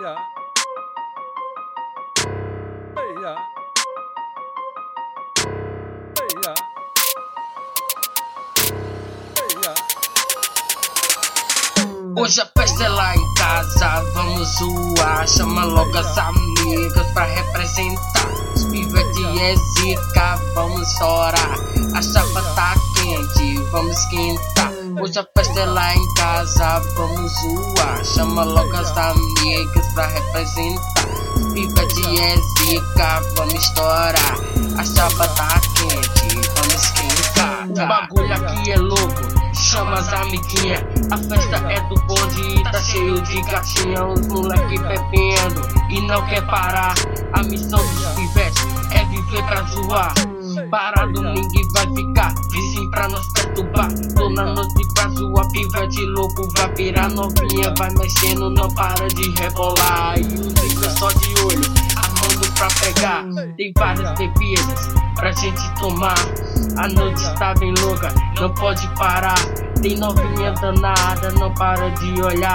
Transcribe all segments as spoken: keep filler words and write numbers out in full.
Eia. Eia. Eia. Eia. Hoje a festa é lá em casa, vamos zoar. Chama logo as amigas pra representar. Os pivete é zica, vamos estourar. A chapa tá quente, vamos esquentar. Hoje a festa é lá em casa, vamos zoar. Chama logo as amigas pra representar. Os pivete é zica, vamos estourar. A chapa tá quente, vamos esquentar. O bagulho aqui é louco, chama as amiguinhas. A festa é do bonde e tá cheio de gatinha. Os moleque bebendo e não quer parar. A missão dos pivetes é viver pra zoar. Para domingo vai ficar vizinho pra nós perturbar. Toda noite pra zoar, pivete louco vai virar novinha. Vai mexendo, não para de rebolar. E o Zico é só de olho, armando pra pegar. Tem várias bebidas pra gente tomar. A noite tá bem louca, não pode parar. Tem novinha danada, não para de olhar.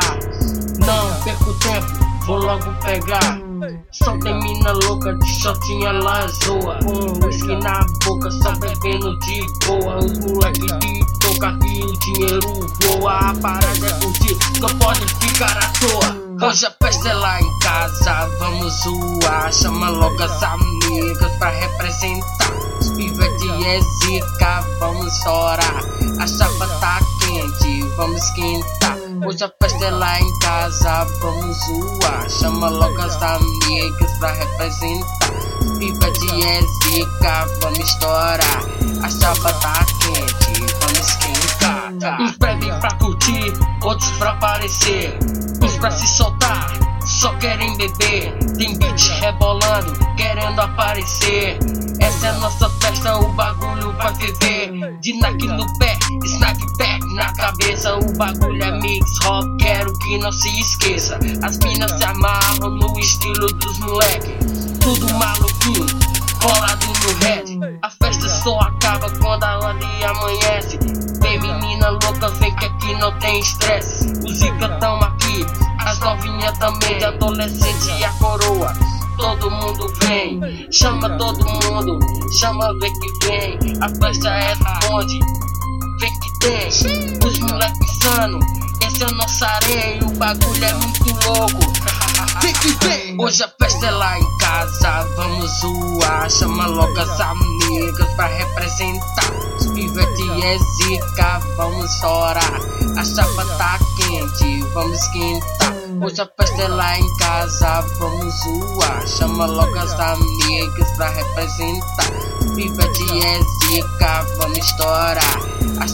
Não perco tempo, vou logo pegar. Só tem mina louca de shortinha, ela zoa. Com whisky na boca, só bebendo de boa. Os moleque de toca e o dinheiro voa. A parada é curtir, não pode ficar à toa. Hoje a festa é lá em casa, vamos zoar. Chama logo as amigas pra representar. Os pivete é zica, vamos estourar. A chapa tá quente, vamos esquentar. Hoje a festa é lá em casa, vamos zoar. Chama logo as amigas pra representar. Os pivete é zica, vamos estourar. A chapa tá quente, vamos esquentar. Uns bebem pra curtir, outros pra aparecer. Uns pra se soltar, só querem beber. Tem beat rebolando, querendo aparecer. Essa é nossa festa, o bagulho vai ferver. De Nike no pé, snapback na cabeça. O bagulho é mix rock, quero que não se esqueça. As minas se amarram no estilo dos moleque. Tudo maluquinho, colado no red. A festa só acaba quando a hora amanhece. Vem menina louca, vem que aqui não tem estresse. Os zica tão aqui, as novinhas também. De adolescente e a coroa, todo mundo vem, chama todo mundo, chama vem que vem. A festa é do bonde, vem que tem. Os moleques insano, esse é o nosso areia. O bagulho é muito louco, vem que vem. Hoje a festa é lá em casa, vamos zoar. Chama logo as amigas pra representar. Os pivete é zica, vamos estourar. A chapa tá quente, vamos esquentar. Hoje a festa é lá em casa, vamos zoar. Chama logo as amigas pra representar. Os pivete é zica, vamos estourar. A